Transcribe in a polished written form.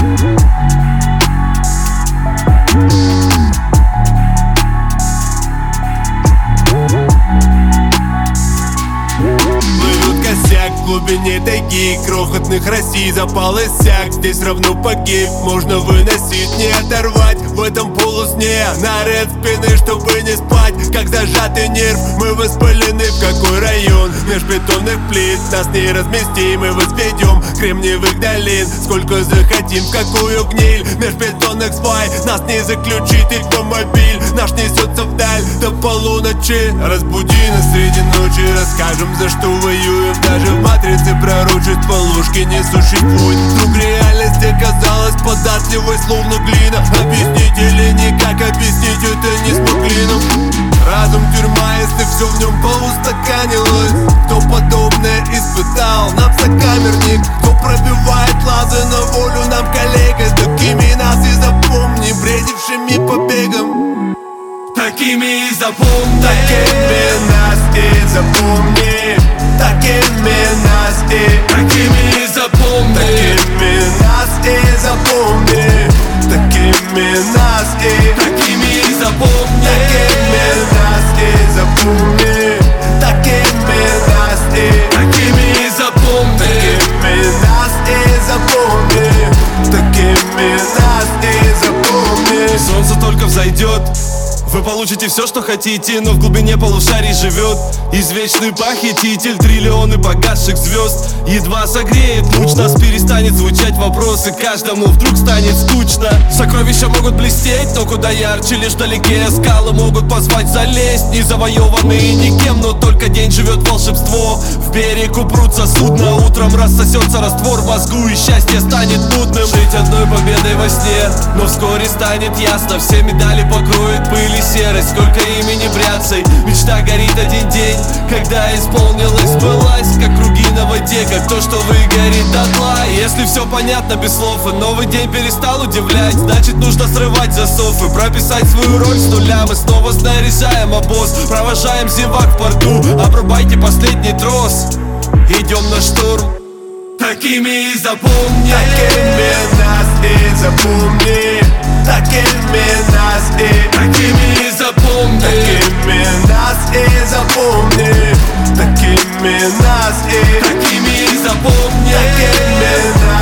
В глубине тайги крохотных России запал иссяк. Здесь равно погиб, можно выносить, не оторвать. В этом полусне наряд спины, чтобы не спать. Как зажатый нерв, мы воспалены. В какой район? Межбетонных плит нас не разместим, мы возведем кремниевых долин. Сколько захотим, в какую гниль межбетонных свай. Нас не заключит электромобиль, наш несется вдаль до полуночи. Разбуди нас среди ночи, расскажем, за что воюем. Даже в матрице пророчества ложки не существует. Вдруг реальность оказалась податливой, словно глина. Объяснить или никак объяснить это не смогли нам. Разум тюрьма, если все в нем поустаканилось. Кто подобное испытал, нам сокамерник. Кто пробивает лазы на волю, нам коллега. Такими нас и запомни, бредившими побегом. Такими и запомни. Такими нас и запомни. Такими нас и, такими и запомни. Такими нас и запомни. Такими нас и, такими и запомни. Такими нас и запомни. Такими нас и, такими и запомни. Такими нас и запомни. Такими нас и запомни. Солнце только взойдет, вы получите все, что хотите, но в глубине полушарий живет извечный похититель. Триллионы погасших звезд едва согреет луч. Нас перестанет звучать вопросы, каждому вдруг станет скучно. Сокровища могут блестеть, но куда ярче, лишь вдалеке. Скалы могут позвать залезть, не завоеванные никем, но только день живет волшебство. В берег упрутся судно, утром рассосется раствор в мозгу, и счастье станет нудным. Жить одной победой во сне, но вскоре станет ясно. Все медали покроет пыль и серость, сколько имени бряцей. Мечта горит один день, когда исполнилась, сбылась, как круги на воде, как то, что выгорит дотла. Если все понятно без слов, и новый день перестал удивлять, значит нужно срывать засов и прописать свою роль с нуля. Мы снова снаряжаем обоз, провожаем зевак в порту. Обрубайте последний трос, идем на штурм. Такими и запомни. Такими нас и запомни. Такими нас и, такими и запомни. Такими нас и запомни. Такими нас и, такими и запомни. Такими нас